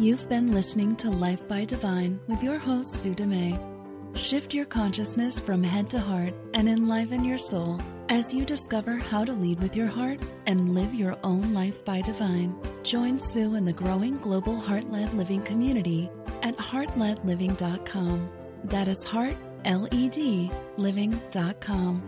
You've been listening to Life by Divine with your host, Sue Dumais. Shift your consciousness from head to heart and enliven your soul as you discover how to lead with your heart and live your own life by divine. Join Sue in the growing global Heart-Led Living community at heartledliving.com. That is heart, L-E-D, living.com.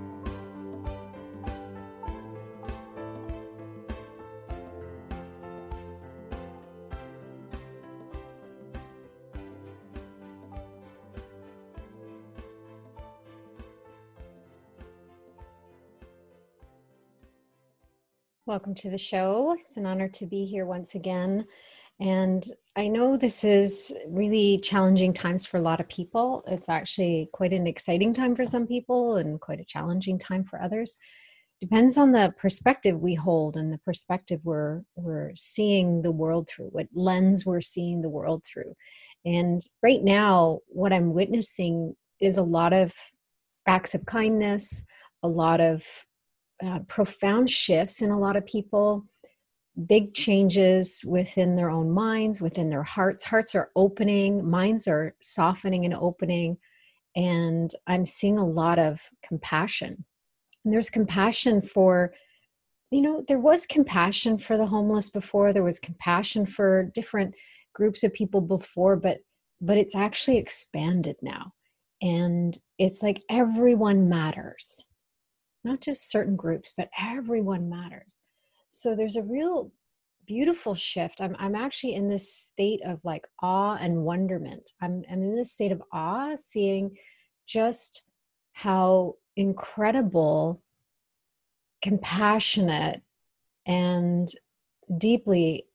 Welcome to the show. It's an honor to be here once again. And I know this is really challenging times for a lot of people. It's actually quite an exciting time for some people and quite a challenging time for others. Depends on the perspective we hold and the perspective we're seeing the world through, what lens we're seeing the world through. And right now, what I'm witnessing is a lot of acts of kindness, a lot of profound shifts in a lot of people, big changes within their own minds, within their hearts. Hearts are opening, minds are softening and opening, and I'm seeing a lot of compassion. And there's compassion for, there was compassion for the homeless before, there was compassion for different groups of people before, but it's actually expanded now. And it's like everyone matters. Not just certain groups, but everyone matters. So there's a real beautiful shift. I'm actually in this state of like awe and wonderment. I'm in this state of awe, seeing just how incredible, compassionate, and deep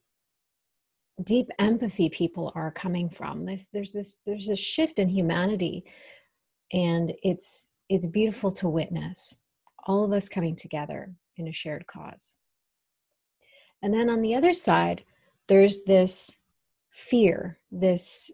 empathy people are coming from. There's a shift in humanity, and it's beautiful to witness. All of us coming together in a shared cause. And then on the other side, there's this fear, this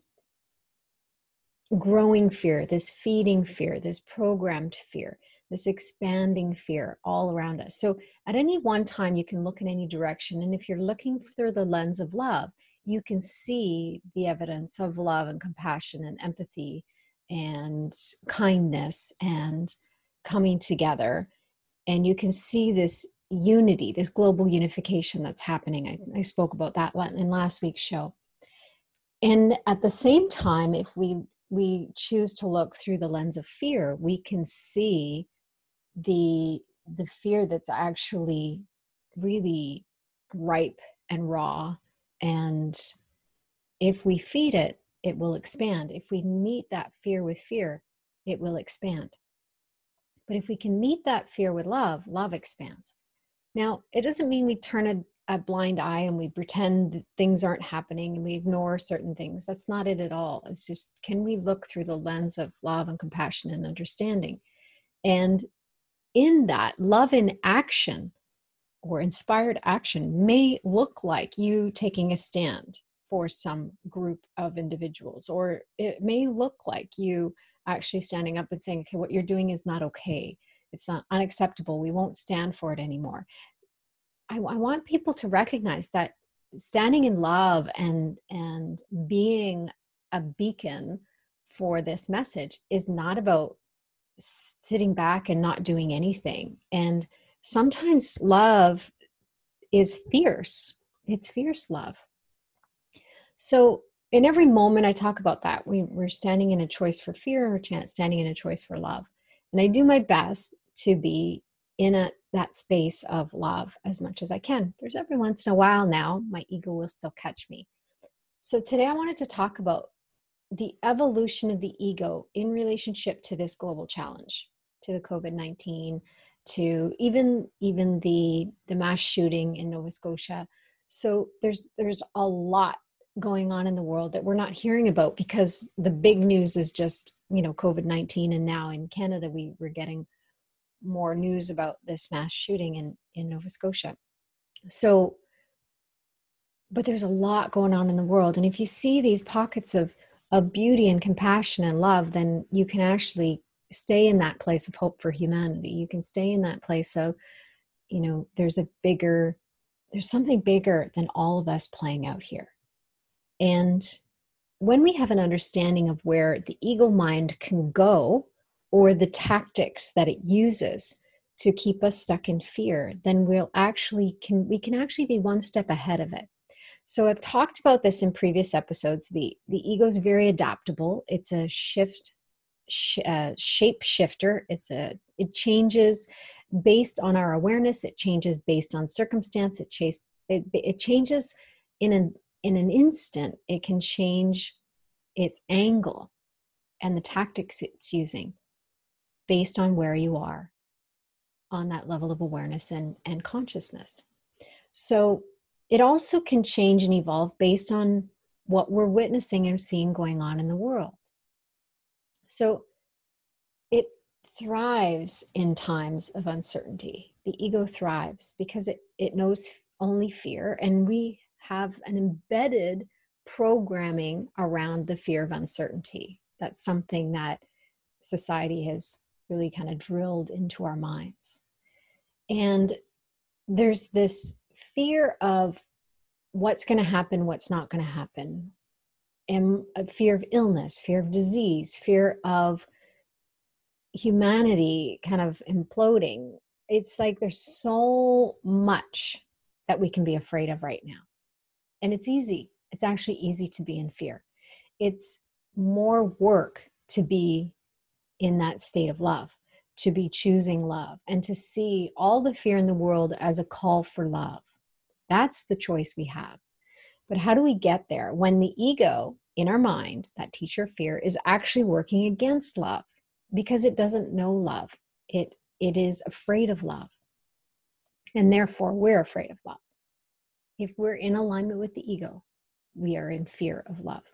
growing fear, this feeding fear, this programmed fear, this expanding fear all around us. So at any one time, you can look in any direction. And if you're looking through the lens of love, you can see the evidence of love and compassion and empathy and kindness and coming together. And you can see this unity, this global unification that's happening. I spoke about that in last week's show. And at the same time, if we choose to look through the lens of fear, we can see the fear that's actually really ripe and raw. And if we feed it, it will expand. If we meet that fear with fear, it will expand. But if we can meet that fear with love, love expands. Now, it doesn't mean we turn a blind eye and we pretend that things aren't happening and we ignore certain things. That's not it at all. It's just, can we look through the lens of love and compassion and understanding? And in that, love in action or inspired action may look like you taking a stand for some group of individuals, or it may look like you actually standing up and saying, okay, what you're doing is not okay. It's not unacceptable. We won't stand for it anymore. I want people to recognize that standing in love and being a beacon for this message is not about sitting back and not doing anything. And sometimes love is fierce. It's fierce love. So in every moment I talk about that, we're standing in a choice for fear, or standing in a choice for love. And I do my best to be in that space of love as much as I can. There's every once in a while now, my ego will still catch me. So today I wanted to talk about the evolution of the ego in relationship to this global challenge, to the COVID-19, to even the mass shooting in Nova Scotia. So there's a lot going on in the world that we're not hearing about because the big news is just, COVID-19. And now in Canada, we're getting more news about this mass shooting in Nova Scotia. So, but there's a lot going on in the world. And if you see these pockets of beauty and compassion and love, then you can actually stay in that place of hope for humanity. You can stay in that place of, there's something bigger than all of us playing out here. And when we have an understanding of where the ego mind can go, or the tactics that it uses to keep us stuck in fear, then we can actually be one step ahead of it. So I've talked about this in previous episodes. The ego is very adaptable. It's a shape shifter. It changes based on our awareness. It changes based on circumstance. It changes in an instant. It can change its angle and the tactics it's using based on where you are on that level of awareness and consciousness. So it also can change and evolve based on what we're witnessing and seeing going on in the world. So it thrives in times of uncertainty. The ego thrives because it knows only fear, and we have an embedded programming around the fear of uncertainty. That's something that society has really kind of drilled into our minds. And there's this fear of what's going to happen, what's not going to happen, and a fear of illness, fear of disease, fear of humanity kind of imploding. It's like there's so much that we can be afraid of right now. And it's easy. It's actually easy to be in fear. It's more work to be in that state of love, to be choosing love, and to see all the fear in the world as a call for love. That's the choice we have. But how do we get there when the ego in our mind, that teacher of fear, is actually working against love because it doesn't know love? It is afraid of love. And therefore, we're afraid of love. If we're in alignment with the ego, we are in fear of love.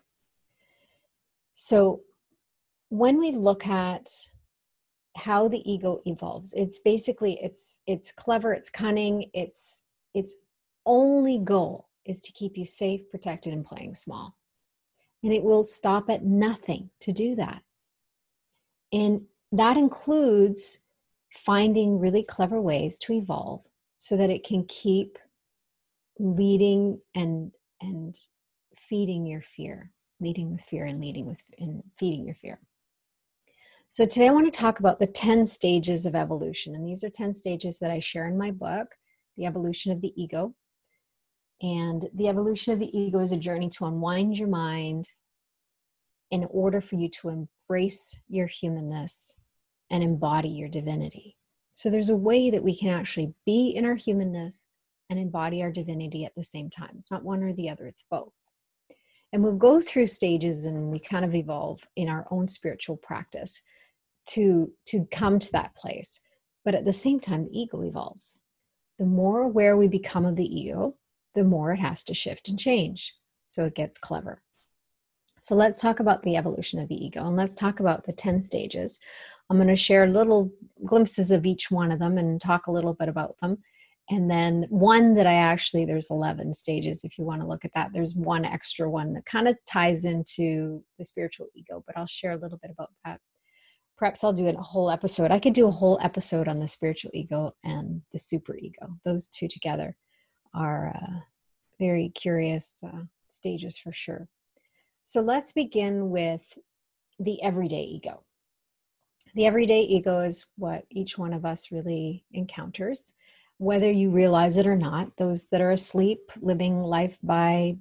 So when we look at how the ego evolves, it's basically, it's clever, it's cunning, its only goal is to keep you safe, protected, and playing small. And it will stop at nothing to do that. And that includes finding really clever ways to evolve so that it can keep leading and feeding your fear, leading with fear and feeding your fear. So today I want to talk about the 10 stages of evolution. And these are 10 stages that I share in my book, The Evolution of the Ego. And the evolution of the ego is a journey to unwind your mind in order for you to embrace your humanness and embody your divinity. So there's a way that we can actually be in our humanness and embody our divinity at the same time. It's not one or the other, it's both. And we'll go through stages and we kind of evolve in our own spiritual practice to come to that place. But at the same time, the ego evolves. The more aware we become of the ego, the more it has to shift and change. So it gets clever. So let's talk about the evolution of the ego, and let's talk about the 10 stages. I'm going to share little glimpses of each one of them and talk a little bit about them. And then one that there's 11 stages if you want to look at that. There's one extra one that kind of ties into the spiritual ego, but I'll share a little bit about that. Perhaps I'll do a whole episode. I could do a whole episode on the spiritual ego and the super ego. Those two together are very curious stages for sure. So let's begin with the everyday ego. The everyday ego is what each one of us really encounters, whether you realize it or not. Those that are asleep, living life by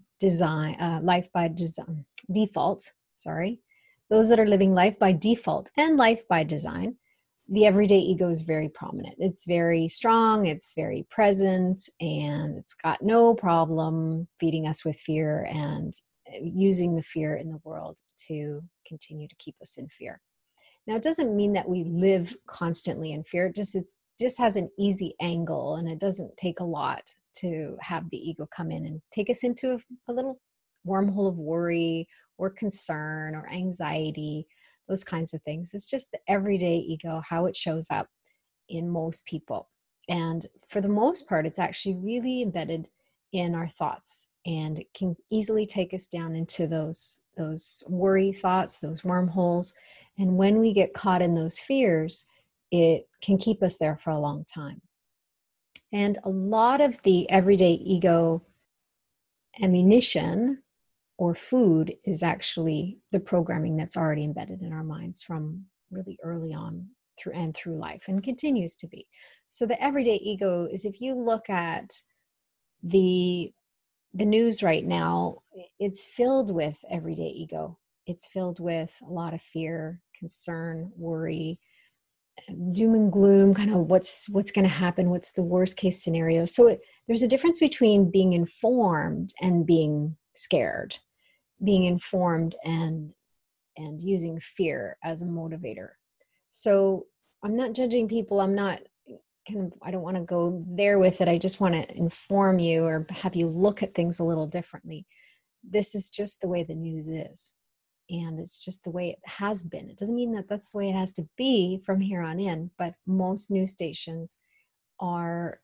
default. Those that are living life by default and life by design, the everyday ego is very prominent. It's very strong, it's very present, and it's got no problem feeding us with fear and using the fear in the world to continue to keep us in fear. Now, it doesn't mean that we live constantly in fear. It just has an easy angle, and it doesn't take a lot to have the ego come in and take us into a little wormhole of worry or concern or anxiety, those kinds of things. It's just the everyday ego, how it shows up in most people. And for the most part, it's actually really embedded in our thoughts, and it can easily take us down into those worry thoughts, those wormholes. And when we get caught in those fears, it can keep us there for a long time. And a lot of the everyday ego ammunition or food is actually the programming that's already embedded in our minds from really early on through life, and continues to be. So the everyday ego is, if you look at the news right now, it's filled with everyday ego. It's filled with a lot of fear, concern, worry, doom and gloom, kind of what's going to happen, what's the worst case scenario. So there's a difference between being informed and being scared, being informed and using fear as a motivator. So I'm not judging people. I'm not I don't want to go there with it. I just want to inform you or have you look at things a little differently. This is just the way the news is. And it's just the way it has been. It doesn't mean that that's the way it has to be from here on in, but most news stations are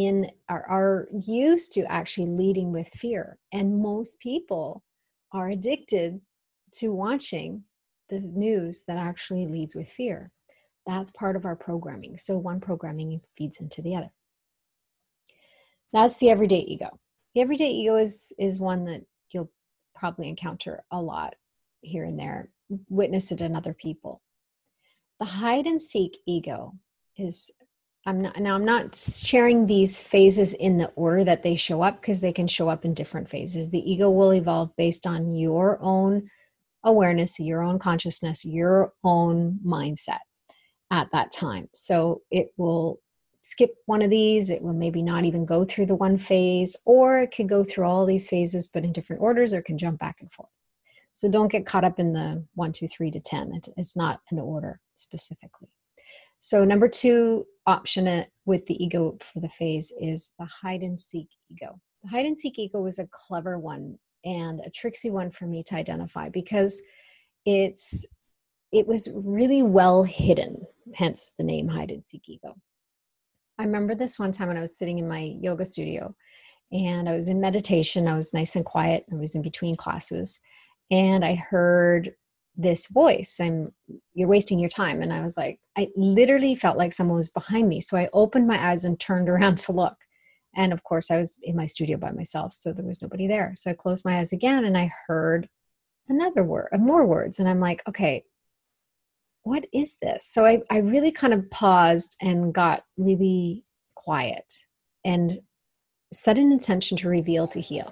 used to actually leading with fear. And most people are addicted to watching the news that actually leads with fear. That's part of our programming. So one programming feeds into the other. That's the everyday ego. The everyday ego is one that you'll probably encounter a lot here and there, witness it in other people. The hide and seek ego is, I'm not sharing these phases in the order that they show up, because they can show up in different phases. The ego will evolve based on your own awareness, your own consciousness, your own mindset at that time. So it will skip one of these. It will maybe not even go through the one phase, or it could go through all these phases, but in different orders, or it can jump back and forth. So don't get caught up in the 1, 2, 3 to 10. It's not an order specifically. So number 2 option with the ego for the phase is the hide and seek ego. The hide and seek ego was a clever one and a tricksy one for me to identify, because it was really well hidden, hence the name hide and seek ego. I remember this one time when I was sitting in my yoga studio and I was in meditation. I was nice and quiet. I was in between classes. And I heard this voice, "You're wasting your time." And I was like, I literally felt like someone was behind me. So I opened my eyes and turned around to look. And of course, I was in my studio by myself, so there was nobody there. So I closed my eyes again and I heard more words. And I'm like, okay, what is this? So I really kind of paused and got really quiet and set an intention to reveal to heal.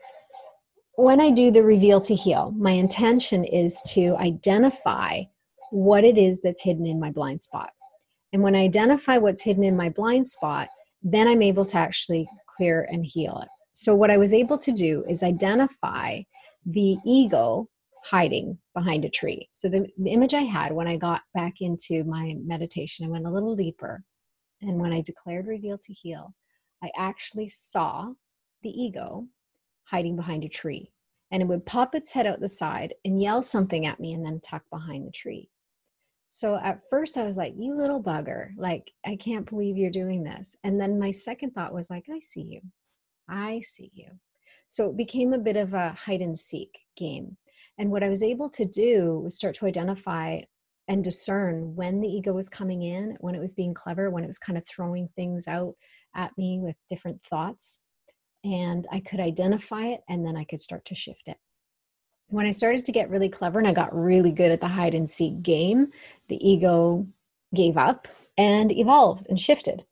When I do the reveal to heal, my intention is to identify what it is that's hidden in my blind spot. And when I identify what's hidden in my blind spot, then I'm able to actually clear and heal it. So what I was able to do is identify the ego hiding behind a tree. So the image I had when I got back into my meditation, I went a little deeper. And when I declared reveal to heal, I actually saw the ego hiding behind a tree. And it would pop its head out the side and yell something at me and then tuck behind the tree. So at first I was like, you little bugger, like, I can't believe you're doing this. And then my second thought was like, I see you. I see you. So it became a bit of a hide and seek game. And what I was able to do was start to identify and discern when the ego was coming in, when it was being clever, when it was kind of throwing things out at me with different thoughts. And I could identify it, and then I could start to shift it. When I started to get really clever and I got really good at the hide and seek game, the ego gave up and evolved and shifted.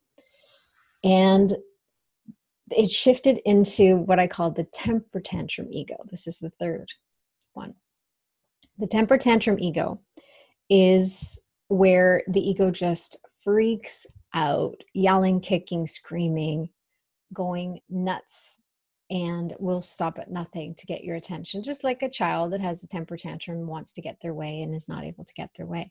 And it shifted into what I call the temper tantrum ego. This is the third one. The temper tantrum ego is where the ego just freaks out, yelling, kicking, screaming, going nuts, and will stop at nothing to get your attention, just like a child that has a temper tantrum wants to get their way and is not able to get their way.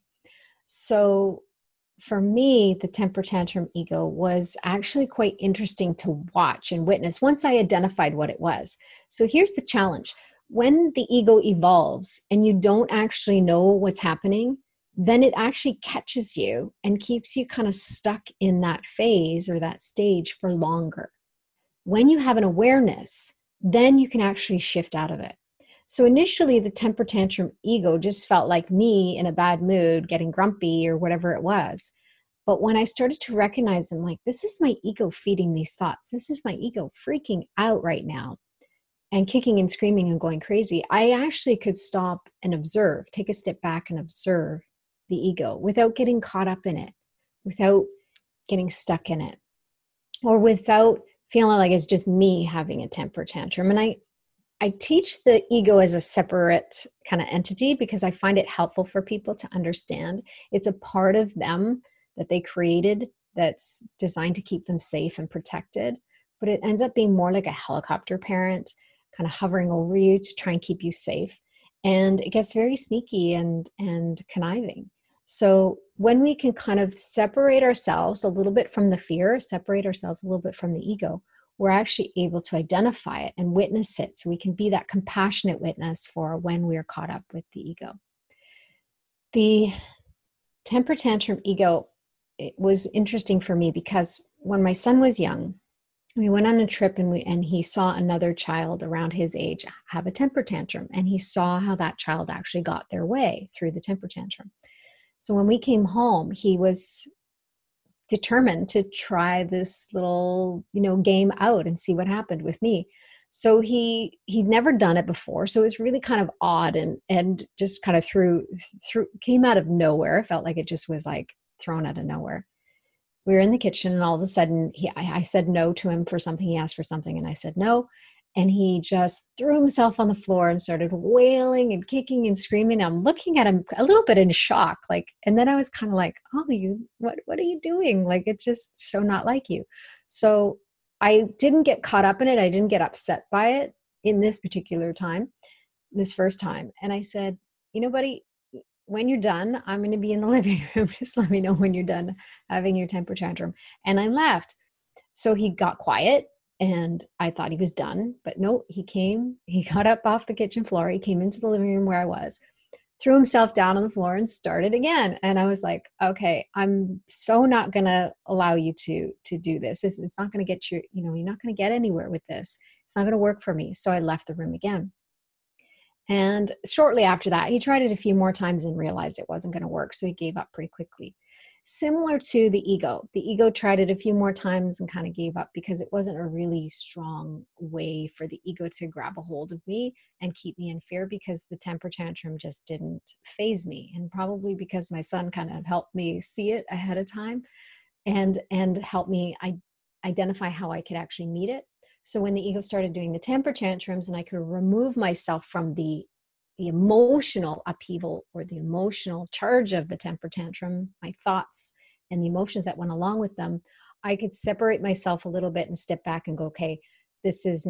So for me, the temper tantrum ego was actually quite interesting to watch and witness once I identified what it was. So here's the challenge. When the ego evolves and you don't actually know what's happening, then it actually catches you and keeps you kind of stuck in that phase or that stage for longer. When you have an awareness, then you can actually shift out of it. So initially, the temper tantrum ego just felt like me in a bad mood, getting grumpy or whatever it was. But when I started to recognize them, like, this is my ego feeding these thoughts. This is my ego freaking out right now. and kicking and screaming and going crazy, I actually could stop and observe, take a step back and observe the ego without getting caught up in it, without getting stuck in it, or without feeling like it's just me having a temper tantrum. And I teach the ego as a separate kind of entity because I find it helpful for people to understand it's a part of them that they created that's designed to keep them safe and protected. But it ends up being more like a helicopter parent, kind of hovering over you to try and keep you safe. And it gets very sneaky and conniving. So when we can kind of separate ourselves a little bit from the fear, separate ourselves a little bit from the ego, we're actually able to identify it and witness it. So we can be that compassionate witness for when we're caught up with the ego. The temper tantrum ego, it was interesting for me because when my son was young, we went on a trip and he saw another child around his age have a temper tantrum, and he saw how that child actually got their way through the temper tantrum. So when we came home, he was determined to try this little, game out and see what happened with me. So he'd never done it before. So it was really kind of odd and just kind of came out of nowhere. It felt like it just was like thrown out of nowhere. We were in the kitchen and all of a sudden I said no to him for something. He asked for something and I said no. And he just threw himself on the floor and started wailing and kicking and screaming. I'm looking at him a little bit in shock. And then I was kind of like, oh, what are you doing? Like, it's just so not like you. So I didn't get caught up in it. I didn't get upset by it in this particular time, this first time. And I said, buddy, when you're done, I'm going to be in the living room. Just let me know when you're done having your temper tantrum. And I left. So he got quiet. And I thought he was done, but no, he got up off the kitchen floor. He came into the living room where I was, threw himself down on the floor and started again. And I was like, okay, I'm so not going to allow you to do this. It's not going to get you, you're not going to get anywhere with this. It's not going to work for me. So I left the room again. And shortly after that, he tried it a few more times and realized it wasn't going to work. So he gave up pretty quickly. Similar to the ego tried it a few more times and kind of gave up because it wasn't a really strong way for the ego to grab a hold of me and keep me in fear, because the temper tantrum just didn't faze me. And probably because my son kind of helped me see it ahead of time and helped me identify how I could actually meet it. So when the ego started doing the temper tantrums and I could remove myself from the emotional upheaval or the emotional charge of the temper tantrum, my thoughts and the emotions that went along with them, I could separate myself a little bit and step back and go, okay, this is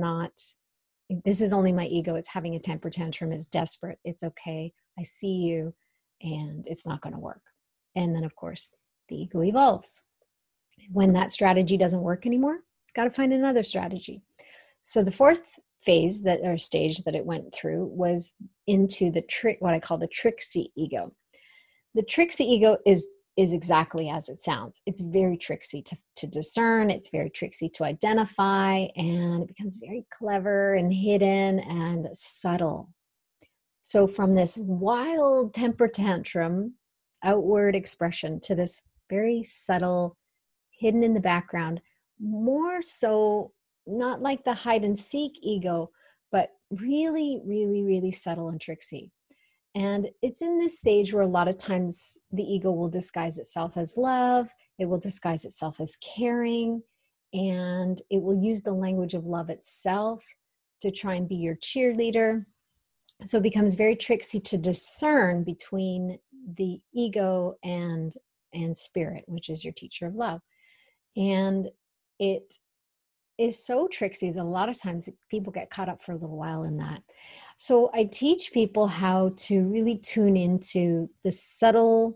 only my ego. It's having a temper tantrum. It's desperate. It's okay. I see you and it's not going to work. And then of course the ego evolves. When that strategy doesn't work anymore, got to find another strategy. So the fourth phase stage that it went through was into what I call the tricksy ego. The tricksy ego is exactly as it sounds. It's very tricksy to discern. It's very tricksy to identify, and it becomes very clever and hidden and subtle. So from this wild temper tantrum outward expression to this very subtle, hidden in the background, more so not like the hide and seek ego, but really, really, really subtle and tricksy. And it's in this stage where a lot of times the ego will disguise itself as love. It will disguise itself as caring, and it will use the language of love itself to try and be your cheerleader. So it becomes very tricksy to discern between the ego and spirit, which is your teacher of love. And it is so tricksy that a lot of times people get caught up for a little while in that. So I teach people how to really tune into the subtle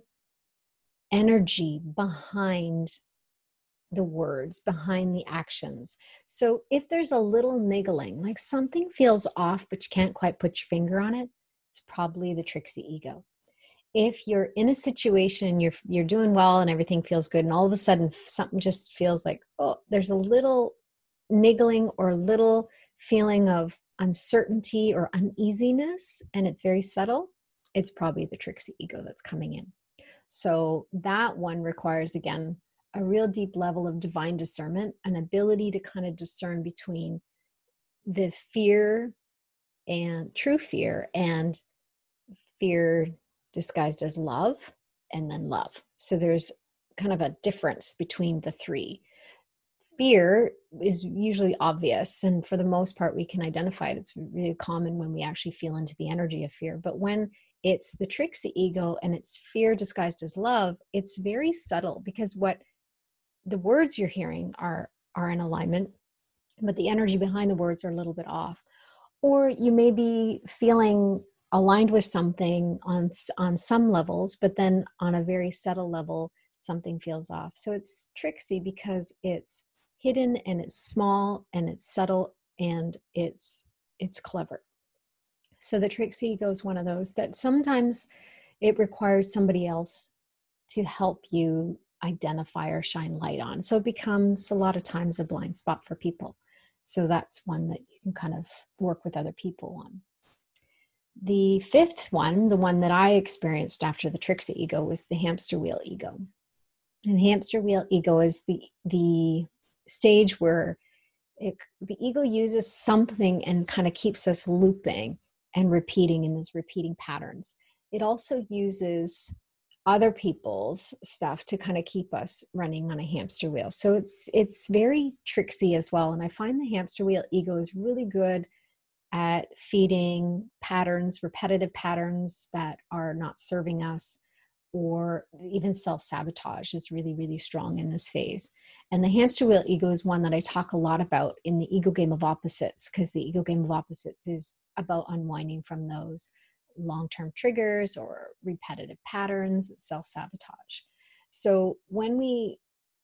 energy behind the words, behind the actions. So if there's a little niggling, like something feels off, but you can't quite put your finger on it, it's probably the tricksy ego. If you're in a situation, you're doing well and everything feels good, and all of a sudden something just feels like, oh, there's a little niggling or a little feeling of uncertainty or uneasiness, and it's very subtle, it's probably the tricksy ego that's coming in. So that one requires, again, a real deep level of divine discernment, an ability to kind of discern between the fear and true fear, and fear disguised as love, and then love. So there's kind of a difference between the three. Fear is usually obvious, and for the most part, we can identify it. It's really common when we actually feel into the energy of fear. But when it's the tricksy ego and it's fear disguised as love, it's very subtle, because what the words you're hearing are in alignment, but the energy behind the words are a little bit off. Or you may be feeling aligned with something on some levels, but then on a very subtle level, something feels off. So it's tricksy because it's hidden and it's small and it's subtle and it's clever. So the tricksy ego is one of those that sometimes it requires somebody else to help you identify or shine light on. So it becomes a lot of times a blind spot for people. So that's one that you can kind of work with other people on. The fifth one, the one that I experienced after the tricksy ego, was the hamster wheel ego. And the hamster wheel ego is the stage where the ego uses something and kind of keeps us looping and repeating in those repeating patterns. It also uses other people's stuff to kind of keep us running on a hamster wheel. So it's very tricksy as well. And I find the hamster wheel ego is really good at feeding patterns, repetitive patterns that are not serving us, or even self-sabotage is really, really strong in this phase. And the hamster wheel ego is one that I talk a lot about in the Ego Game of Opposites, because the Ego Game of Opposites is about unwinding from those long-term triggers or repetitive patterns, self-sabotage. So when we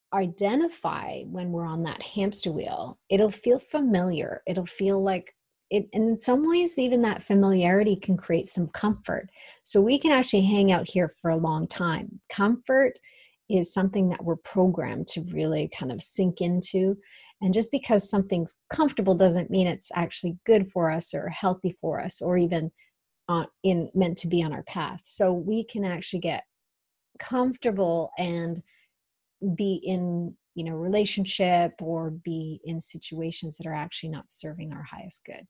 identify when we're on that hamster wheel, it'll feel familiar. It'll feel like it, and in some ways, even that familiarity can create some comfort. So we can actually hang out here for a long time. Comfort is something that we're programmed to really kind of sink into. And just because something's comfortable doesn't mean it's actually good for us or healthy for us, or even meant to be on our path. So we can actually get comfortable and be in, relationship or be in situations that are actually not serving our highest good.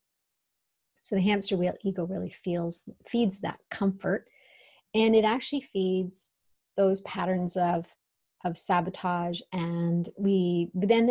So the hamster wheel ego really feeds that comfort, and it actually feeds those patterns of sabotage. And then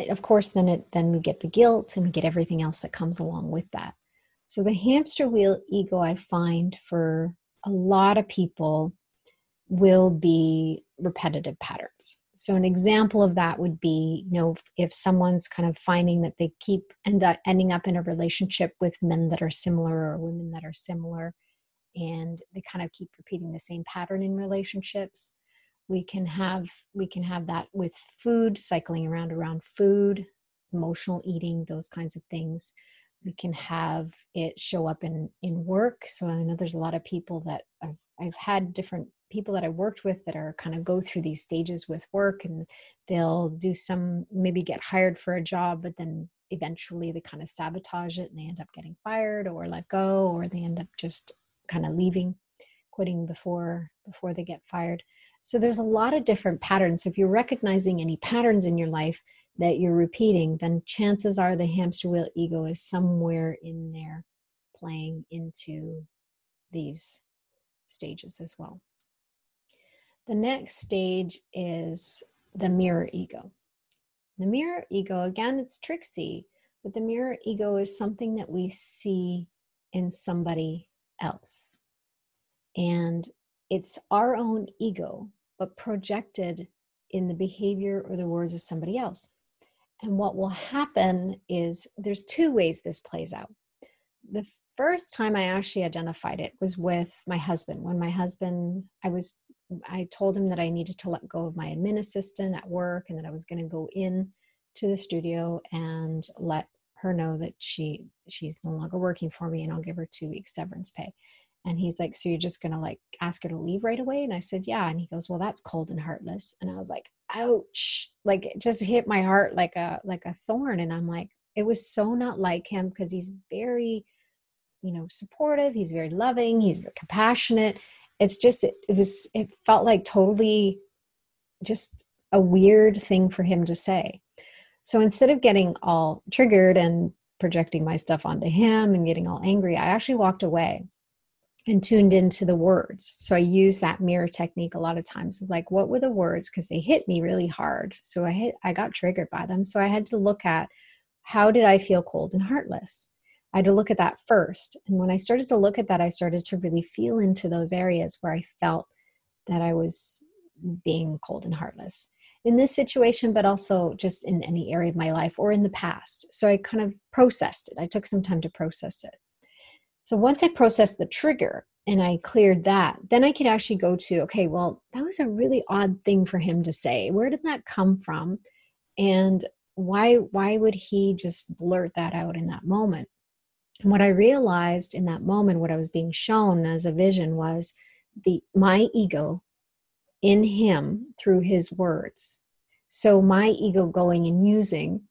we get the guilt, and we get everything else that comes along with that. So the hamster wheel ego, I find for a lot of people, will be repetitive patterns. So an example of that would be, if someone's kind of finding that they keep ending up in a relationship with men that are similar or women that are similar, and they kind of keep repeating the same pattern in relationships. We can have that with food, cycling around food, emotional eating, those kinds of things. We can have it show up in work. So I know there's a lot of people that I've had different people that I worked with that are kind of go through these stages with work, and they'll maybe get hired for a job, but then eventually they kind of sabotage it and they end up getting fired or let go, or they end up just kind of quitting before they get fired. So there's a lot of different patterns. So if you're recognizing any patterns in your life that you're repeating, then chances are the hamster wheel ego is somewhere in there playing into these stages as well. The next stage is the mirror ego. The mirror ego, again, it's tricksy, but the mirror ego is something that we see in somebody else. And it's our own ego, but projected in the behavior or the words of somebody else. And what will happen is there's two ways this plays out. The first time I actually identified it was with my husband. When my husband, I told him that I needed to let go of my admin assistant at work, and that I was going to go in to the studio and let her know that she's no longer working for me, and I'll give her 2 weeks severance pay. And he's like, so you're just going to ask her to leave right away? And I said, yeah. And he goes, well, that's cold and heartless. And I was like, ouch, it just hit my heart like a thorn. And I'm like, it was so not like him, because he's very, supportive. He's very loving. He's very compassionate. It's just, it felt like totally just a weird thing for him to say. So instead of getting all triggered and projecting my stuff onto him and getting all angry, I actually walked away and tuned into the words. So I use that mirror technique a lot of times. Like, what were the words? Because they hit me really hard. So I got triggered by them. So I had to look at, how did I feel cold and heartless? I had to look at that first. And when I started to look at that, I started to really feel into those areas where I felt that I was being cold and heartless in this situation, but also just in any area of my life or in the past. So I kind of processed it. I took some time to process it. So once I processed the trigger and I cleared that, then I could actually go to, okay, well, that was a really odd thing for him to say. Where did that come from? And why would he just blurt that out in that moment? And what I realized in that moment, what I was being shown as a vision, was my ego in him through his words. So my ego going and using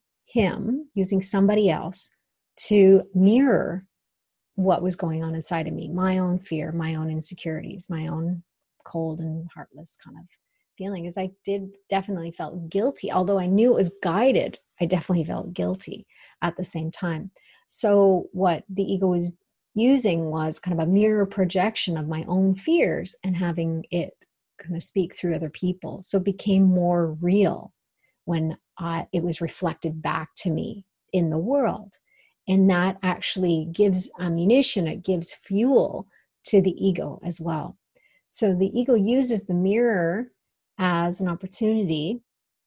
somebody else to mirror what was going on inside of me, my own fear, my own insecurities, my own cold and heartless kind of feeling. Is I did definitely felt guilty. Although I knew it was guided, I definitely felt guilty at the same time. So what the ego was using was kind of a mirror projection of my own fears and having it kind of speak through other people. So it became more real when it was reflected back to me in the world. And that actually gives ammunition, it gives fuel to the ego as well. So the ego uses the mirror as an opportunity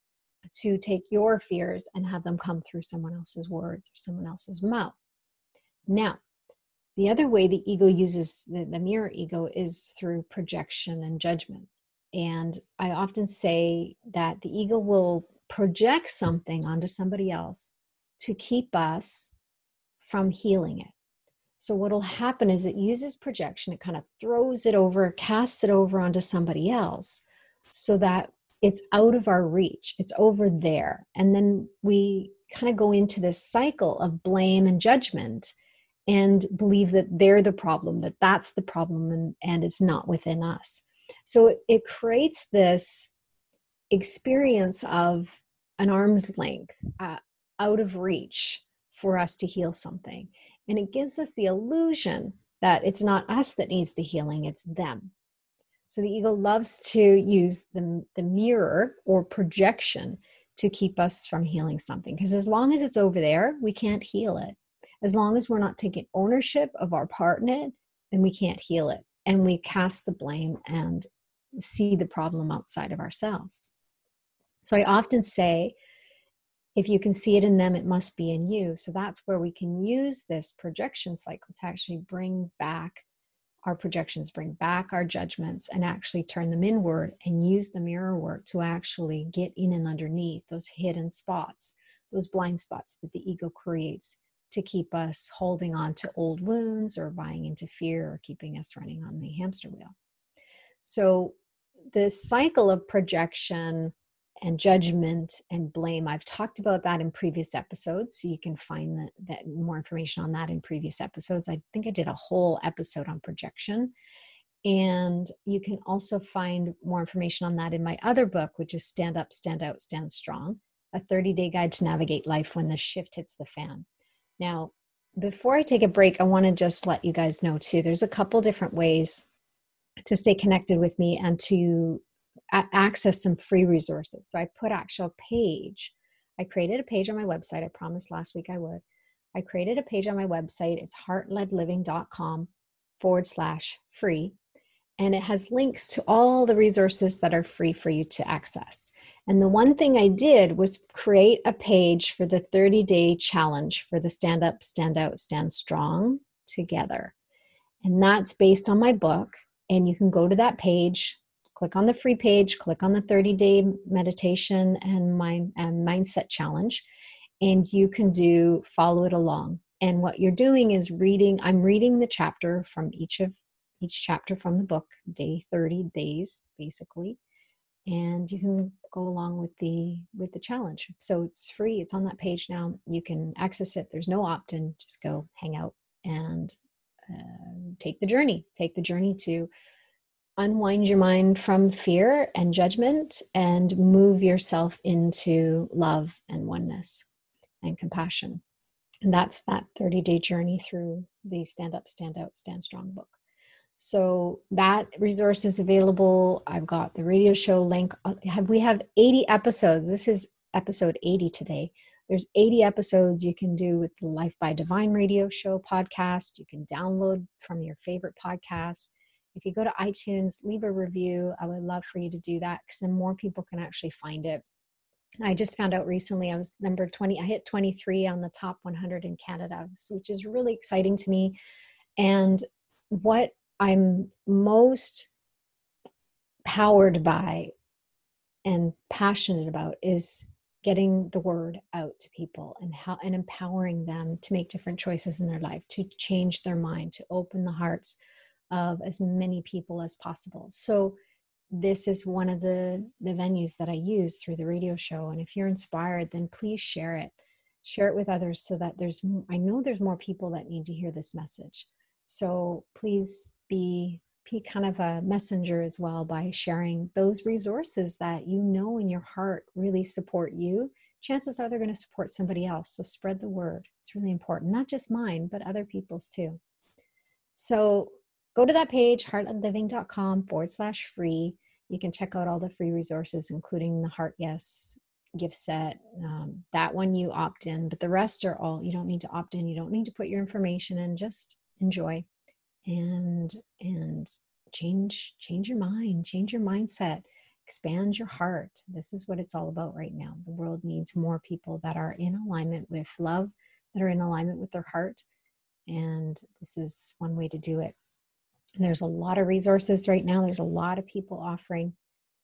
to take your fears and have them come through someone else's words or someone else's mouth. Now, the other way the ego uses the mirror ego is through projection and judgment. And I often say that the ego will project something onto somebody else to keep us from healing it. So what will happen is it uses projection, it kind of throws it over, casts it over onto somebody else so that it's out of our reach, it's over there. And then we kind of go into this cycle of blame and judgment and believe that they're the problem, that that's the problem, and it's not within us. So it creates this experience of an arm's length, out of reach for us to heal something. And it gives us the illusion that it's not us that needs the healing, it's them. So the ego loves to use the mirror or projection to keep us from healing something. Because as long as it's over there, we can't heal it. As long as we're not taking ownership of our part in it, then we can't heal it. And we cast the blame and see the problem outside of ourselves. So I often say, if you can see it in them, it must be in you. So that's where we can use this projection cycle to actually bring back our projections, bring back our judgments, and actually turn them inward and use the mirror work to actually get in and underneath those hidden spots, those blind spots that the ego creates to keep us holding on to old wounds or buying into fear or keeping us running on the hamster wheel. So the cycle of projection and judgment and blame, I've talked about that in previous episodes. So you can find that more information on that in previous episodes. I think I did a whole episode on projection. And you can also find more information on that in my other book, which is Stand Up, Stand Out, Stand Strong, a 30-day guide to navigate life when the shift hits the fan. Now, before I take a break, I want to just let you guys know too, there's a couple different ways to stay connected with me and to access some free resources. So I put actual page. I created a page on my website. I promised last week I would. I created a page on my website. It's heartledliving.com/free. And it has links to all the resources that are free for you to access. And the one thing I did was create a page for the 30-day challenge for the Stand Up, Stand Out, Stand Strong together. And that's based on my book. And you can go to that page, click on the free page, click on the 30-day meditation and mindset challenge, and you can follow it along. And what you're doing is I'm reading the chapter from each chapter from the book, day 30 days, basically. And you can go along with the challenge. So it's free. It's on that page now. You can access it. There's no opt-in. Just go hang out and take the journey. Take the journey to unwind your mind from fear and judgment and move yourself into love and oneness and compassion. And that's that 30-day journey through the Stand Up, Stand Out, Stand Strong book. So that resource is available. I've got the radio show link. We have 80 episodes. This is episode 80 today. There's 80 episodes you can do with the Life by Divine radio show podcast. You can download from your favorite podcast. If you go to iTunes, leave a review. I would love for you to do that because then more people can actually find it. I just found out recently I was number 20. I hit 23 on the top 100 in Canada, which is really exciting to me. And what I'm most powered by and passionate about is getting the word out to people and empowering them to make different choices in their life, to change their mind, to open the hearts of as many people as possible. So this is one of the venues that I use through the radio show. And if you're inspired, then please share it. Share it with others so that I know there's more people that need to hear this message. So please be kind of a messenger as well by sharing those resources that you know in your heart really support you. Chances are they're going to support somebody else. So spread the word. It's really important, not just mine, but other people's too. So go to that page, heartledliving.com/free. You can check out all the free resources, including the Heart Yes gift set. That one you opt in, but the rest are all, you don't need to opt in. You don't need to put your information in, just enjoy and change your mind, change your mindset, expand your heart. This is what it's all about right now. The world needs more people that are in alignment with love, that are in alignment with their heart. And this is one way to do it. And there's a lot of resources right now. There's a lot of people offering,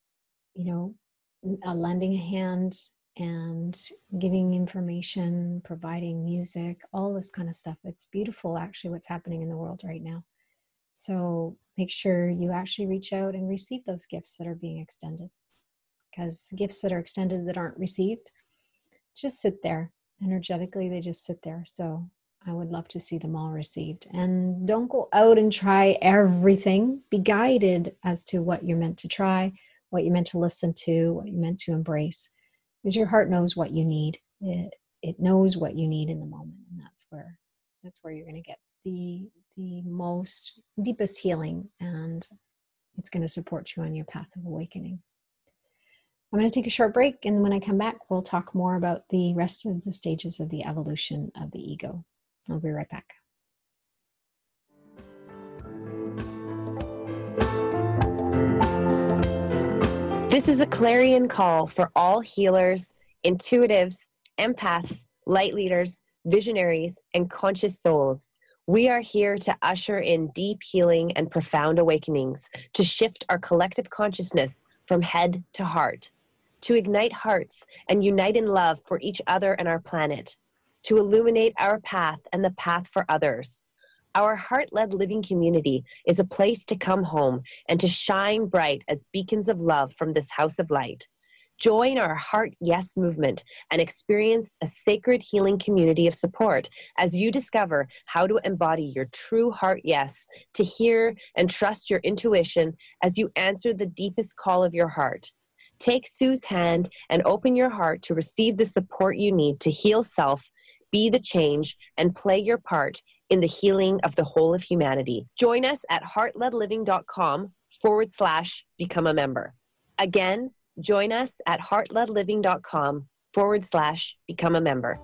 lending a hand and giving information, providing music, all this kind of stuff. It's beautiful, actually, what's happening in the world right now. So make sure you actually reach out and receive those gifts that are being extended, because gifts that are extended that aren't received just sit there. Energetically, they just sit there. So I would love to see them all received. And don't go out and try everything. Be guided as to what you're meant to try, what you're meant to listen to, what you're meant to embrace. Because your heart knows what you need. It knows what you need in the moment. And that's where you're going to get the most deepest healing, and it's going to support you on your path of awakening. I'm going to take a short break, and when I come back, we'll talk more about the rest of the stages of the evolution of the ego. I'll be right back. This is a clarion call for all healers, intuitives, empaths, light leaders, visionaries, and conscious souls. We are here to usher in deep healing and profound awakenings, to shift our collective consciousness from head to heart, to ignite hearts and unite in love for each other and our planet, to illuminate our path and the path for others. Our heart-led living community is a place to come home and to shine bright as beacons of love from this house of light. Join our Heart Yes movement and experience a sacred healing community of support as you discover how to embody your true heart yes, to hear and trust your intuition as you answer the deepest call of your heart. Take Sue's hand and open your heart to receive the support you need to heal self, be the change, and play your part in the healing of the whole of humanity. Join us at heartledliving.com/become a member. Again, join us at heartledliving.com/become a member.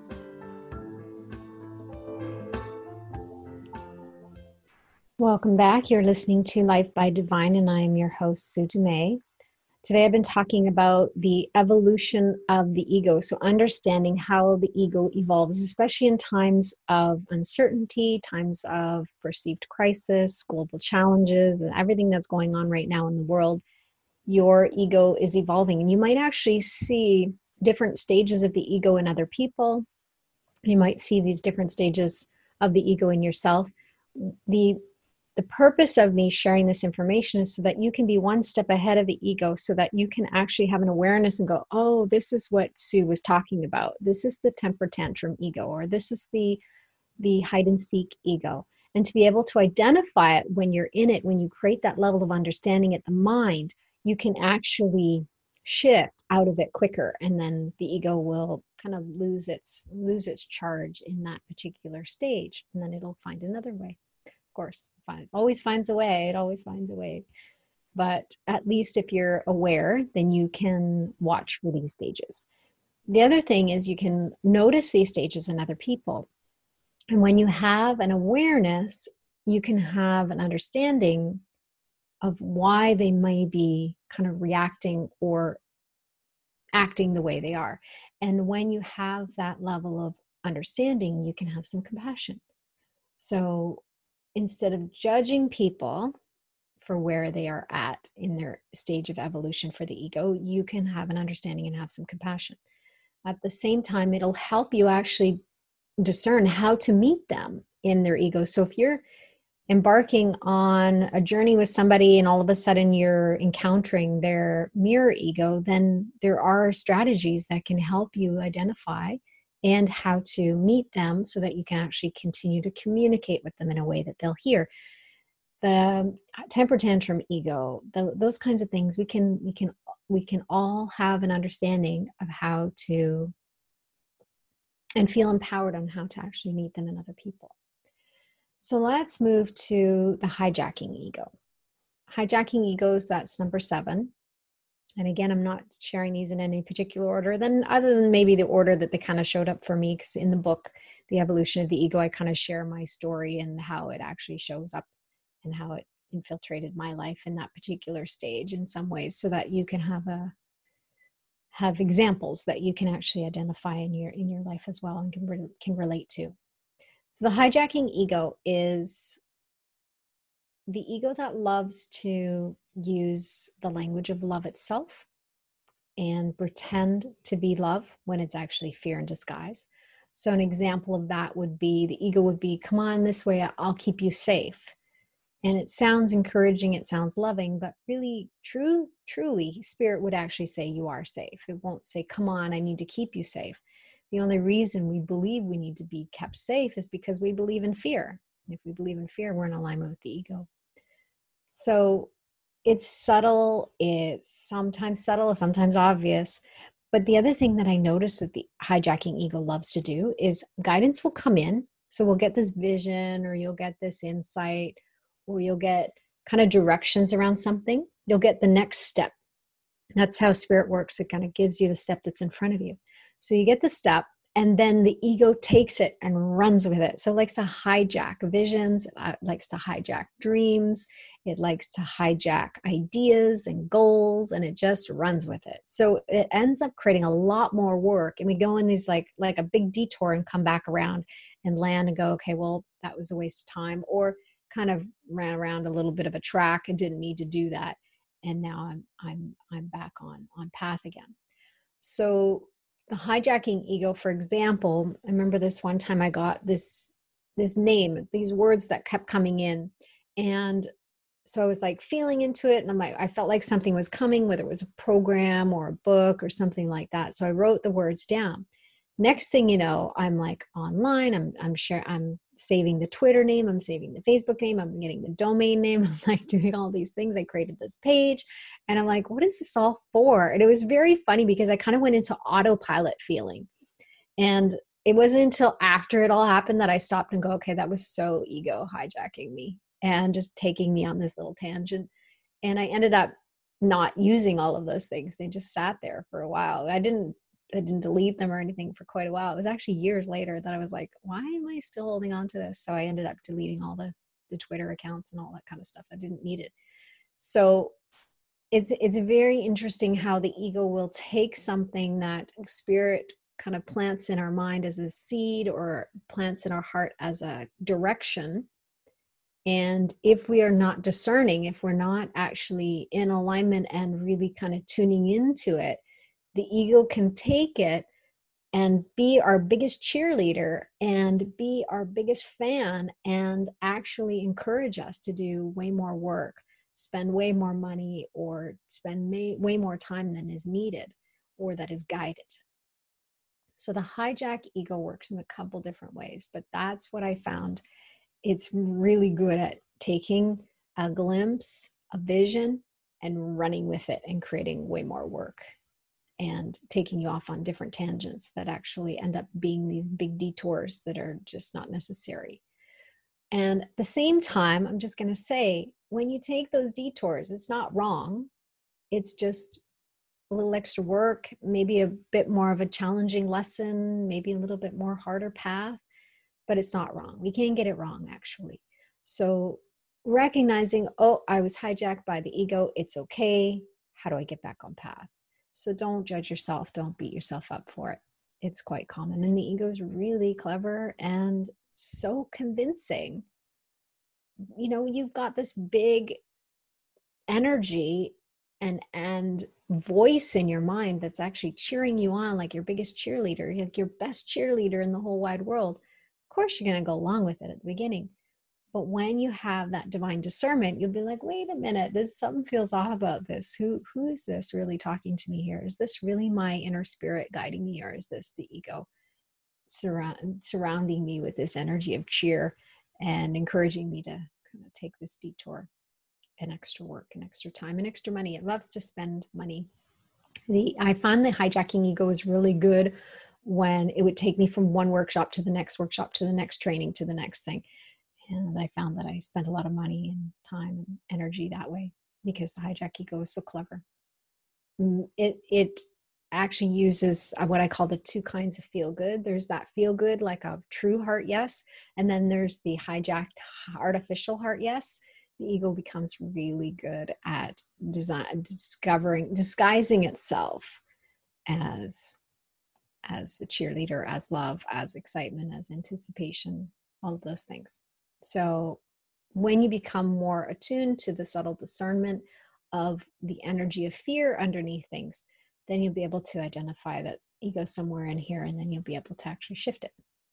Welcome back. You're listening to Life by Divine, and I am your host, Sue Dumais. Today I've been talking about the evolution of the ego. So understanding how the ego evolves, especially in times of uncertainty, times of perceived crisis, global challenges, and everything that's going on right now in the world. Your ego is evolving, and you might actually see different stages of the ego in other people. You might see these different stages of the ego in yourself. The purpose of me sharing this information is so that you can be one step ahead of the ego, so that you can actually have an awareness and go, oh, this is what Sue was talking about. This is the temper tantrum ego, or this is the hide and seek ego. And to be able to identify it when you're in it, when you create that level of understanding at the mind, you can actually shift out of it quicker, and then the ego will kind of lose its charge in that particular stage, and then it'll find another way. Of course, always finds a way. It always finds a way. But at least if you're aware, then you can watch for these stages. The other thing is you can notice these stages in other people. And when you have an awareness, you can have an understanding of why they may be kind of reacting or acting the way they are. And when you have that level of understanding, you can have some compassion. So instead of judging people for where they are at in their stage of evolution for the ego, you can have an understanding and have some compassion. At the same time, it'll help you actually discern how to meet them in their ego. So if you're embarking on a journey with somebody and all of a sudden you're encountering their mirror ego, then there are strategies that can help you identify and how to meet them so that you can actually continue to communicate with them in a way that they'll hear. The temper tantrum ego, those kinds of things, we can all have an understanding of how to, and feel empowered on how to actually meet them and other people. So let's move to the hijacking ego. Hijacking egos, that's number 7. And again, I'm not sharing these in any particular order, then other than maybe the order that they kind of showed up for me, because in the book, The Evolution of the Ego, I kind of share my story and how it actually shows up and how it infiltrated my life in that particular stage in some ways, so that you can have examples that you can actually identify in your life as well and can relate to. So the hijacking ego is the ego that loves to use the language of love itself and pretend to be love when it's actually fear in disguise. So an example of that would be, the ego would be, come on this way, I'll keep you safe. And it sounds encouraging, it sounds loving, but really, truly, spirit would actually say you are safe. It won't say, come on, I need to keep you safe. The only reason we believe we need to be kept safe is because we believe in fear. And if we believe in fear, we're in alignment with the ego. So it's subtle, it's sometimes obvious. But the other thing that I notice that the hijacking ego loves to do is guidance will come in. So we'll get this vision, or you'll get this insight, or you'll get kind of directions around something. You'll get the next step. That's how spirit works. It kind of gives you the step that's in front of you. So you get the step, and then the ego takes it and runs with it. So it likes to hijack visions. It likes to hijack dreams. It likes to hijack ideas and goals, and it just runs with it. So it ends up creating a lot more work. And we go in these like a big detour and come back around and land and go, okay, well, that was a waste of time. Or kind of ran around a little bit of a track and didn't need to do that. And now I'm back on path again. So the hijacking ego, for example, I remember this one time I got this name, these words that kept coming in. And so I was like feeling into it, and I'm like, I felt like something was coming, whether it was a program or a book or something like that. So I wrote the words down. Next thing you know, I'm like online, I'm saving the Twitter name, I'm saving the Facebook name, I'm getting the domain name, I'm like doing all these things. I created this page, and I'm like, what is this all for? And it was very funny because I kind of went into autopilot feeling. And it wasn't until after it all happened that I stopped and go, okay, that was so ego hijacking me and just taking me on this little tangent. And I ended up not using all of those things. They just sat there for a while. I didn't delete them or anything for quite a while. It was actually years later that I was like, why am I still holding on to this? So I ended up deleting all the Twitter accounts and all that kind of stuff. I didn't need it. So it's very interesting how the ego will take something that spirit kind of plants in our mind as a seed, or plants in our heart as a direction. And if we are not discerning, if we're not actually in alignment and really kind of tuning into it, the ego can take it and be our biggest cheerleader and be our biggest fan and actually encourage us to do way more work, spend way more money, or spend way more time than is needed or that is guided. So the hijack ego works in a couple different ways, but that's what I found. It's really good at taking a glimpse, a vision, and running with it and creating way more work. and taking you off on different tangents that actually end up being these big detours that are just not necessary. And at the same time, I'm just going to say, when you take those detours, it's not wrong. It's just a little extra work, maybe a bit more of a challenging lesson, maybe a little bit more harder path, but it's not wrong. We can't get it wrong, actually. So recognizing, oh, I was hijacked by the ego. It's okay. How do I get back on path? So don't judge yourself. Don't beat yourself up for it. It's quite common. And the ego is really clever and so convincing. You know, you've got this big energy and voice in your mind that's actually cheering you on, like your biggest cheerleader, like your best cheerleader in the whole wide world. Of course, you're going to go along with it at the beginning. But when you have that divine discernment, you'll be like, wait a minute, something feels off about this. Who is this really talking to me here? Is this really my inner spirit guiding me, or is this the ego surrounding me with this energy of cheer and encouraging me to kind of take this detour and extra work and extra time and extra money? It loves to spend money. I find the hijacking ego is really good when it would take me from one workshop to the next workshop to the next training to the next thing. And I found that I spent a lot of money and time and energy that way because the hijack ego is so clever. It actually uses what I call the two kinds of feel good. There's that feel good, like a true heart yes. And then there's the hijacked artificial heart yes. The ego becomes really good at disguising itself as a cheerleader, as love, as excitement, as anticipation, all of those things. So when you become more attuned to the subtle discernment of the energy of fear underneath things, then you'll be able to identify that ego somewhere in here, and then you'll be able to actually shift it.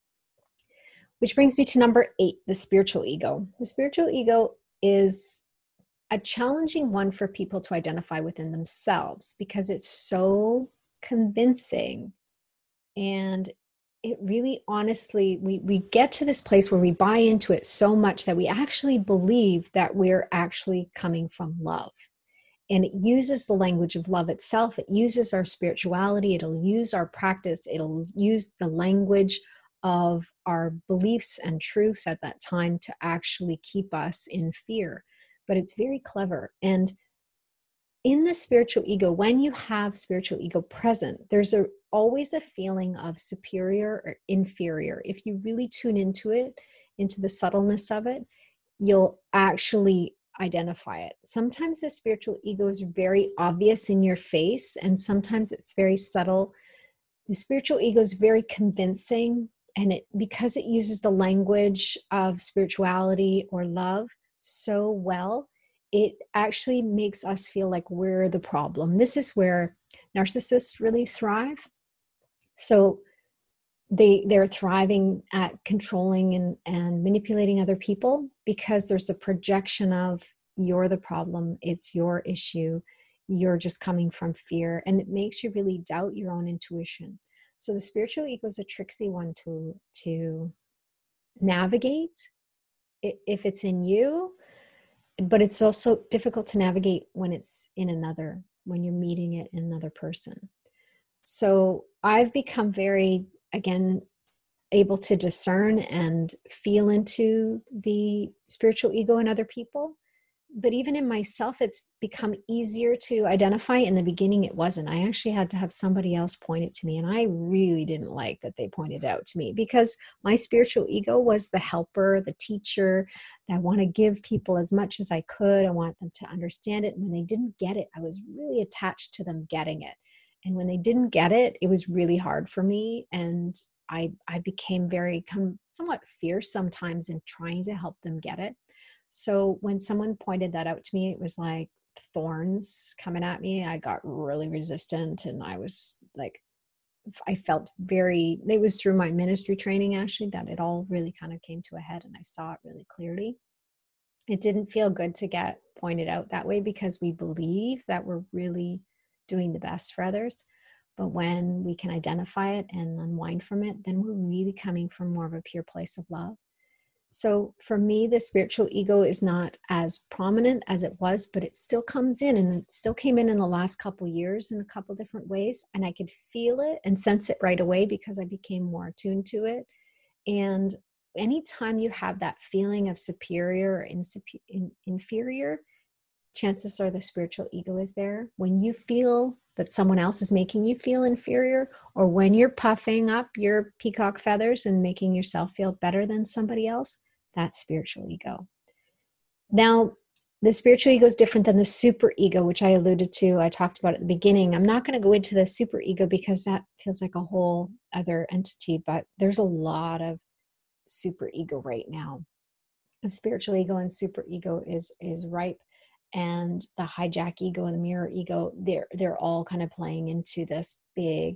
Which brings me to number 8, the spiritual ego. The spiritual ego is a challenging one for people to identify within themselves because it's so convincing. And it really, honestly, we get to this place where we buy into it so much that we actually believe that we're actually coming from love. And it uses the language of love itself. It uses our spirituality. It'll use our practice. It'll use the language of our beliefs and truths at that time to actually keep us in fear. But it's very clever. And in the spiritual ego, when you have spiritual ego present, there's always a feeling of superior or inferior. If you really tune into it, into the subtleness of it, you'll actually identify it. Sometimes the spiritual ego is very obvious in your face, and sometimes it's very subtle. The spiritual ego is very convincing, and because it uses the language of spirituality or love so well, it actually makes us feel like we're the problem. This is where narcissists really thrive. So they're thriving at controlling and manipulating other people because there's a projection of you're the problem, it's your issue, you're just coming from fear, and it makes you really doubt your own intuition. So the spiritual ego is a tricksy one to navigate if it's in you, but it's also difficult to navigate when it's when you're meeting it in another person. So I've become very, again, able to discern and feel into the spiritual ego in other people. But even in myself, it's become easier to identify. In the beginning, it wasn't. I actually had to have somebody else point it to me. And I really didn't like that they pointed it out to me because my spiritual ego was the helper, the teacher. I want to give people as much as I could. I want them to understand it. And when they didn't get it, I was really attached to them getting it. And when they didn't get it, it was really hard for me. And I became very somewhat fierce sometimes in trying to help them get it. So when someone pointed that out to me, it was like thorns coming at me. I got really resistant, and I was like, I felt it was through my ministry training actually that it all really kind of came to a head, and I saw it really clearly. It didn't feel good to get pointed out that way because we believe that we're really doing the best for others. But when we can identify it and unwind from it, then we're really coming from more of a pure place of love. So for me, the spiritual ego is not as prominent as it was, but it still comes in, and it still came in the last couple years in a couple different ways. And I could feel it and sense it right away because I became more attuned to it. And anytime you have that feeling of superior or inferior, chances are the spiritual ego is there. When you feel that someone else is making you feel inferior, or when you're puffing up your peacock feathers and making yourself feel better than somebody else, that's spiritual ego. Now, the spiritual ego is different than the super ego, which I alluded to. I talked about at the beginning. I'm not going to go into the super ego because that feels like a whole other entity, but there's a lot of super ego right now. The spiritual ego and super ego is ripe. And the hijack ego and the mirror ego, they're all kind of playing into this big,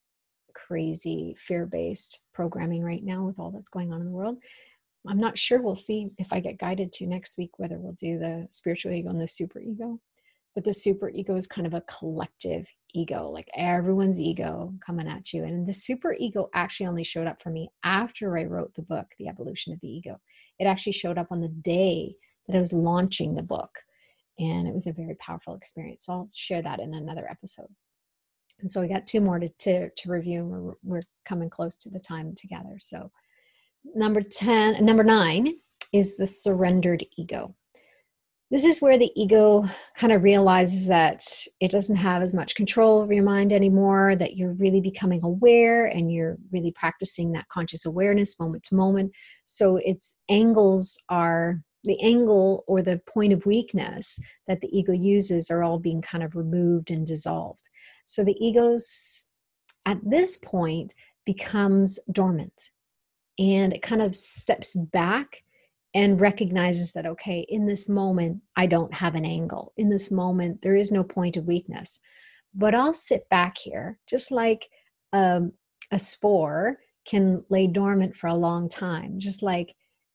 crazy, fear-based programming right now with all that's going on in the world. I'm not sure. We'll see if I get guided to next week whether we'll do the spiritual ego and the super ego. But the super ego is kind of a collective ego, like everyone's ego coming at you. And the super ego actually only showed up for me after I wrote the book, The Evolution of the Ego. It actually showed up on the day that I was launching the book. And it was a very powerful experience. So I'll share that in another episode. And so we got 2 more to review. We're coming close to the time together. So number 9 is the surrendered ego. This is where the ego kind of realizes that it doesn't have as much control over your mind anymore, that you're really becoming aware and you're really practicing that conscious awareness moment to moment. So its angles are, the angle or the point of weakness that the ego uses are all being kind of removed and dissolved. So the ego's at this point becomes dormant, and it kind of steps back and recognizes that, okay, in this moment, I don't have an angle. In this moment, there is no point of weakness. But I'll sit back here, just like a spore can lay dormant for a long time, just like,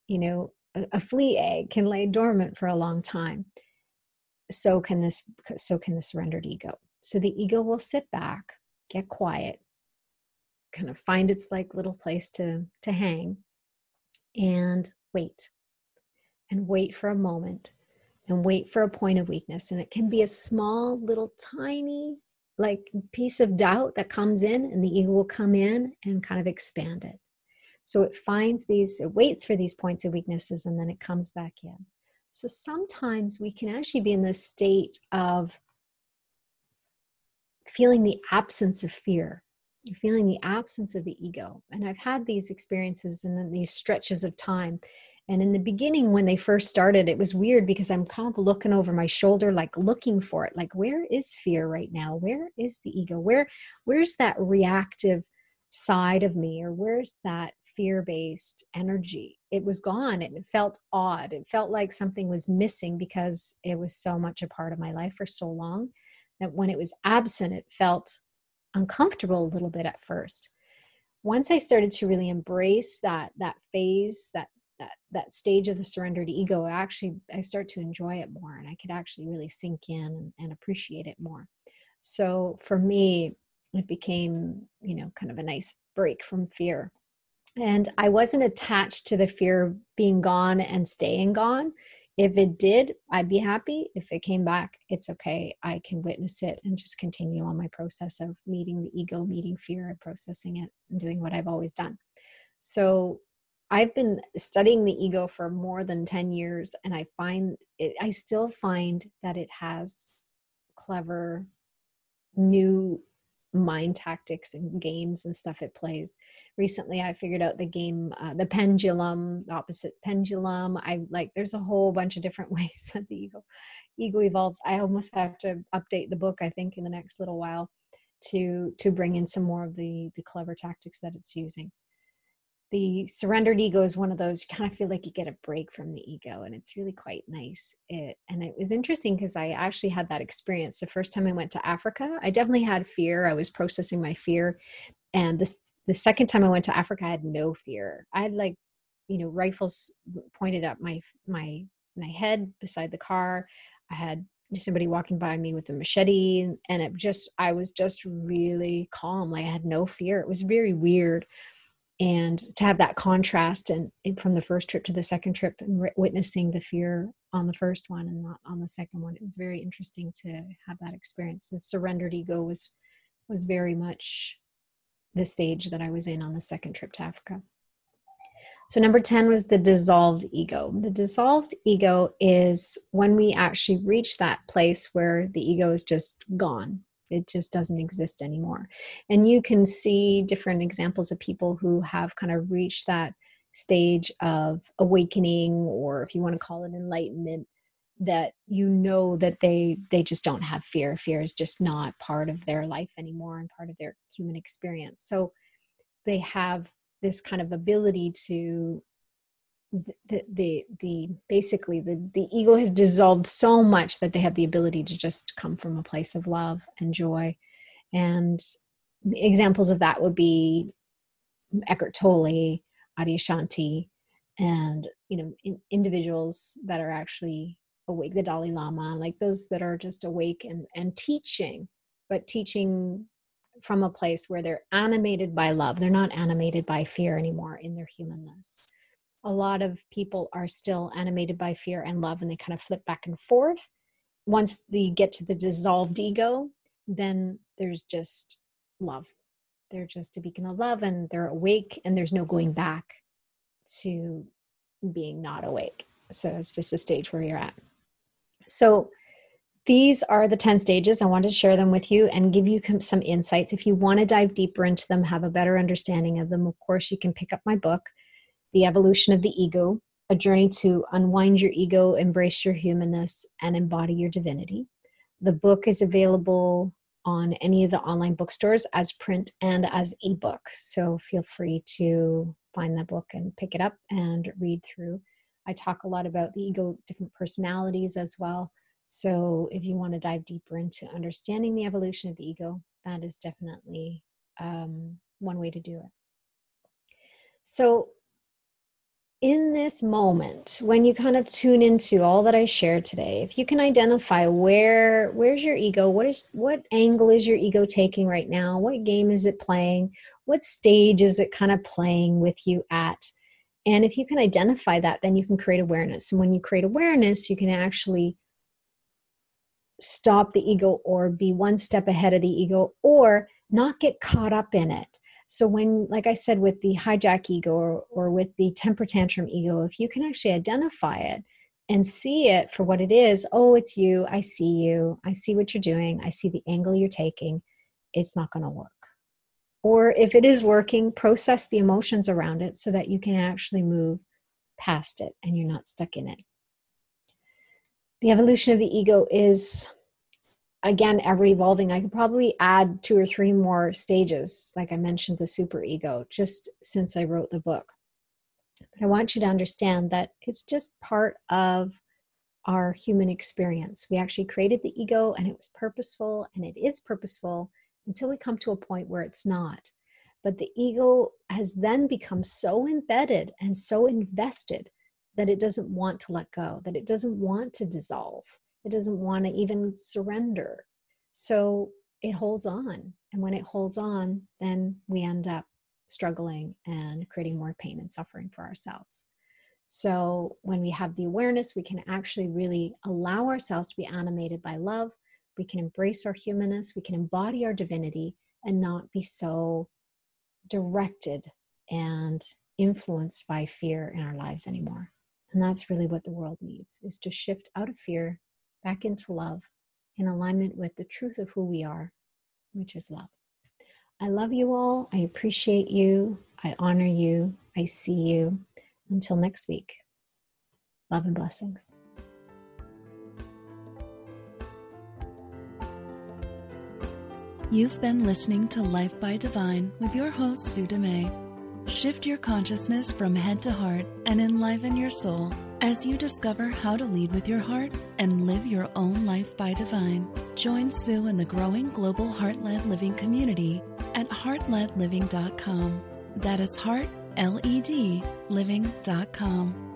a flea egg can lay dormant for a long time. So can the surrendered ego. So the ego will sit back, get quiet, kind of find its like little place to hang, and wait for a moment, and wait for a point of weakness. And it can be a small little tiny like piece of doubt that comes in, and the ego will come in and kind of expand it. So it waits for these points of weaknesses, and then it comes back in. So sometimes we can actually be in this state of feeling the absence of fear, feeling the absence of the ego. And I've had these experiences and these stretches of time. And in the beginning, when they first started, it was weird because I'm kind of looking over my shoulder, like looking for it. Like, where is fear right now? Where is the ego? Where's that reactive side of me? Or where's that fear-based energy? It was gone. It felt odd. It felt like something was missing because it was so much a part of my life for so long that when it was absent, it felt uncomfortable a little bit at first. Once I started to really embrace that phase, that stage of the surrendered ego, I start to enjoy it more, and I could actually really sink in and appreciate it more. So for me, it became, kind of a nice break from fear. And I wasn't attached to the fear being gone and staying gone. If it did, I'd be happy. If it came back, it's okay. I can witness it and just continue on my process of meeting the ego, meeting fear, and processing it, and doing what I've always done. So I've been studying the ego for more than 10 years, and I still find that it has clever new mind tactics and games and stuff it plays. Recently, I figured out the game, the pendulum, the opposite pendulum. There's a whole bunch of different ways that the ego evolves. I almost have to update the book, I think, in the next little while to bring in some more of the clever tactics that it's using. The surrendered ego is one of those, you kind of feel like you get a break from the ego, and it's really quite nice. And it was interesting because I actually had that experience the first time I went to Africa. I definitely had fear. I was processing my fear. And the second time I went to Africa, I had no fear. I had rifles pointed at my head beside the car. I had somebody walking by me with a machete, and I was just really calm. Like, I had no fear. It was very weird. And to have that contrast and from the first trip to the second trip and witnessing the fear on the first one and not on the second one, it was very interesting to have that experience. The surrendered ego was very much the stage that I was in on the second trip to Africa. So number 10 was the dissolved ego. The dissolved ego is when we actually reach that place where the ego is just gone. It just doesn't exist anymore. And you can see different examples of people who have kind of reached that stage of awakening, or if you want to call it enlightenment, that you know that they just don't have fear. Fear is just not part of their life anymore and part of their human experience. So they have this kind of ability to basically the ego has dissolved so much that they have the ability to just come from a place of love and joy. And examples of that would be Eckhart Tolle, Adyashanti, and individuals that are actually awake, the Dalai Lama, like those that are just awake and teaching, but teaching from a place where they're animated by love. They're not animated by fear anymore in their humanness. A lot of people are still animated by fear and love, and they kind of flip back and forth. Once they get to the dissolved ego, then there's just love. They're just a beacon of love, and they're awake, and there's no going back to being not awake. So it's just a stage where you're at. So these are the 10 stages. I wanted to share them with you and give you some insights. If you want to dive deeper into them, have a better understanding of them, of course, you can pick up my book, The Evolution of the Ego, A Journey to Unwind Your Ego, Embrace Your Humanness, and Embody Your Divinity. The book is available on any of the online bookstores as print and as ebook. So feel free to find the book and pick it up and read through. I talk a lot about the ego, different personalities as well. So if you want to dive deeper into understanding the evolution of the ego, that is definitely one way to do it. So in this moment, when you kind of tune into all that I shared today, if you can identify where's your ego, what angle is your ego taking right now? What game is it playing? What stage is it kind of playing with you at? And if you can identify that, then you can create awareness. And when you create awareness, you can actually stop the ego or be one step ahead of the ego or not get caught up in it. So when, like I said, with the hijack ego or with the temper tantrum ego, if you can actually identify it and see it for what it is, oh, it's you, I see what you're doing, I see the angle you're taking, it's not going to work. Or if it is working, process the emotions around it so that you can actually move past it and you're not stuck in it. The evolution of the ego is, again, ever evolving. I could probably add 2 or 3 more stages. Like I mentioned, the superego, just since I wrote the book. But I want you to understand that it's just part of our human experience. We actually created the ego and it was purposeful, and it is purposeful until we come to a point where it's not. But the ego has then become so embedded and so invested that it doesn't want to let go, that it doesn't want to dissolve. It doesn't want to even surrender. So it holds on. And when it holds on, then we end up struggling and creating more pain and suffering for ourselves. So when we have the awareness, we can actually really allow ourselves to be animated by love. We can embrace our humanness. We can embody our divinity and not be so directed and influenced by fear in our lives anymore. And that's really what the world needs, is to shift out of fear back into love, in alignment with the truth of who we are, which is love. I love you all. I appreciate you. I honor you. I see you. Until next week, love and blessings. You've been listening to Life by Divine with your host, Sue Dumais. Shift your consciousness from head to heart and enliven your soul as you discover how to lead with your heart and live your own life by divine. Join Sue in the growing global Heart-Led Living community at heartledliving.com. That is heart, L-E-D, living.com.